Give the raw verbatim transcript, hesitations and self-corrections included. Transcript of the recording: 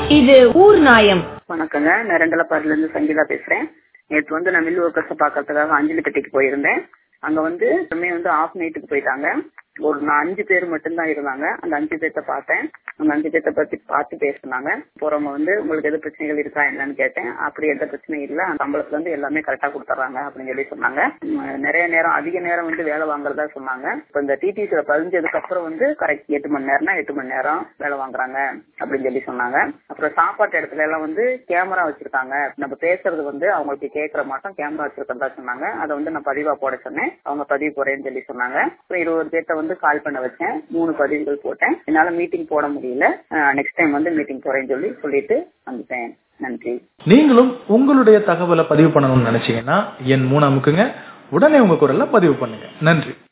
இது ஊர் நாயம். வணக்கங்க, நான் ரெண்டலப்பாடுல இருந்து சங்கீதா பேசுறேன். நேற்று வந்து நான் மில் ஒர்க்கர்ஸ் பாக்கிறதுக்காக அஞ்சலிப்பட்டிக்கு போயிருந்தேன். அங்க வந்து வந்து ஆஃப் நைட்டுக்கு போயிட்டாங்க. ஒரு அஞ்சு பேர் மட்டும்தான் இருந்தாங்க. அந்த அஞ்சு பேர்த்த பார்த்தேன். அந்த அஞ்சு பேர்த்த பத்தி பார்த்து பேசினாங்க. போறவங்க வந்து உங்களுக்கு எது பிரச்சனைகள் இருக்கா என்னன்னு கேட்டேன். அப்படி எந்த பிரச்சனையும் இல்ல, சம்பளத்துல இருந்து எல்லாமே கரெக்டா கொடுத்துறாங்க அப்படின்னு சொல்லி சொன்னாங்க. நிறைய நேரம் அதிக நேரம் வந்து வேலை வாங்குறதா சொன்னாங்க. இப்ப இந்த டிடிசில பதிஞ்சதுக்கு அப்புறம் வந்து கரெக்ட் எட்டு மணி நேரம்னா எட்டு மணி நேரம் வேலை வாங்குறாங்க அப்படின்னு சொல்லி சொன்னாங்க. அப்புறம் சாப்பாட்டு இடத்துல எல்லாம் வந்து கேமரா வச்சிருக்காங்க. நம்ம பேசுறது வந்து அவங்களுக்கு கேட்கற மாட்டோம் கேமரா வச்சிருக்கிறதா சொன்னாங்க. அதை வந்து நான் பதிவா போட சொன்னேன். அவங்க பதிவு போறேன்னு சொல்லி சொன்னாங்க. அப்புறம் இருபது பேர்த்த வந்து கால் பண்ண வச்சேன். மூணு பதிவுகள் போட்டேன். என்னால மீட்டிங் போட முடியல. நெக்ஸ்ட் டைம் வந்து மீட்டிங் போறேன்னு சொல்லி சொல்லிட்டு வந்துட்டேன். நன்றி. நீங்களும் உங்களுடைய தகவலை பதிவு பண்ணணும்னு நினைச்சீங்கன்னா என் மூணு அமுக்குங்க. உடனே உங்க குரல்ல பதிவு பண்ணுங்க. நன்றி.